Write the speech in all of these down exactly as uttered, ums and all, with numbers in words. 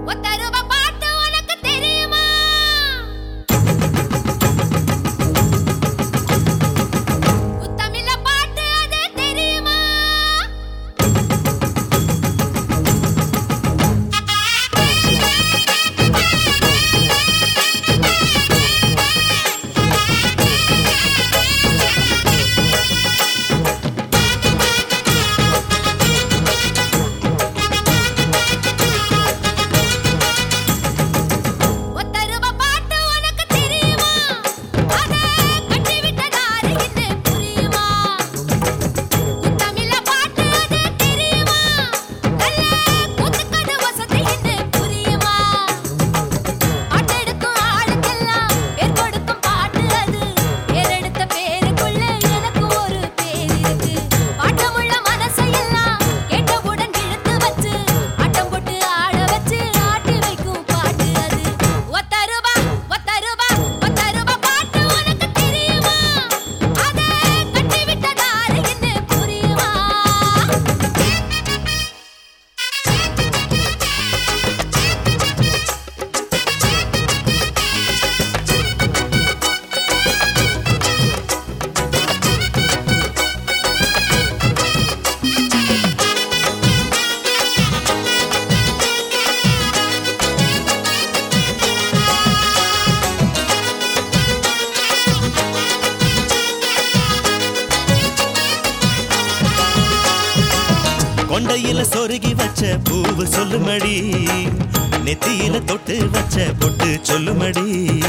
கொண்டையில சொருகி வச்ச பூவு சொல்லுமடி, நெத்தியில தொட்டு வச்ச பொட்டு சொல்லுமடி.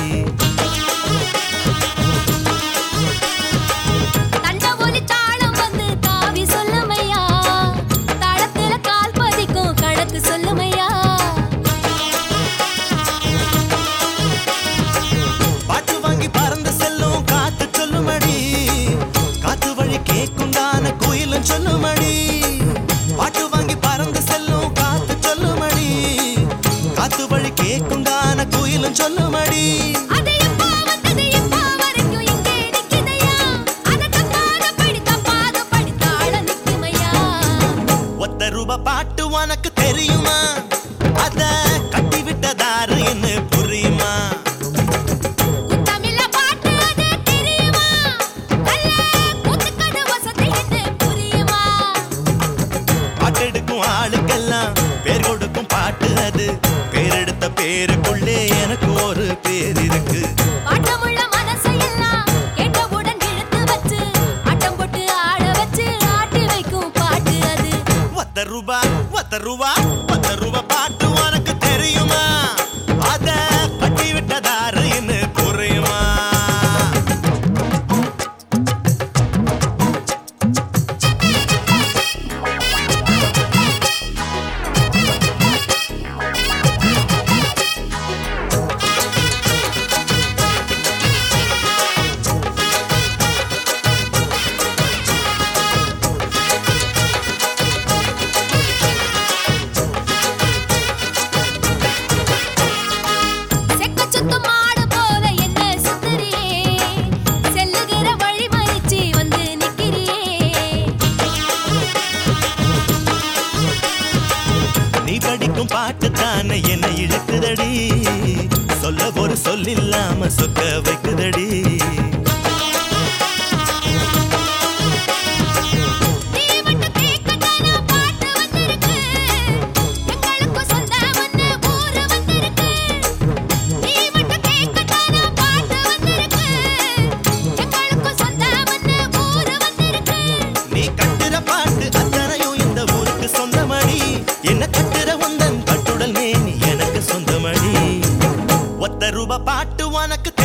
பாட்டு வாங்கி பறந்து செல்லும் காத்து சொல்லுமடி, காத்து வழி கேக்குண்டான கோயிலும் சொல்லுமடி. பாட்டு வாங்கி பறந்து செல்லும் காத்து சொல்லுமடி, காத்து வழி கேக்குண்டான கோயிலும் சொல்லுமடி. ஒத்த ரூபா பாட்டு உனக்கு தெரியுமா, அத கட்டி விட்டதாரு என்ன புரியுமா? பாட்டெடுக்கும் ஆளுக்கெல்லாம் பேர் கொடுக்கும் பாட்டு அது, பேரெடுத்த பேருக்குள்ளே எனக்கு ஒரு பேர் இருக்கு. ஒத்த ரூபா ஒத்த ரூபா ஒத்த ரூபா பாட்டு உனக்கு தெரியுமா, அத கட்டி விட்டதாரு என்ன புரியுமா? படிக்கும் பாட்டு தானே என்ன இழுக்குதடி, சொல்ல ஒரு சொல்லில்லாம சொக்க வைக்குதடி. நீ கட்டுற பாட்டு அத்தனையும் இந்த ஊருக்கு சொந்தமடி, என்ன கட்டுற உந்தன் கட்டுடல் மேனி எனக்கு சொந்தமடி. ஒத்த ரூபா பாட்டு உனக்கு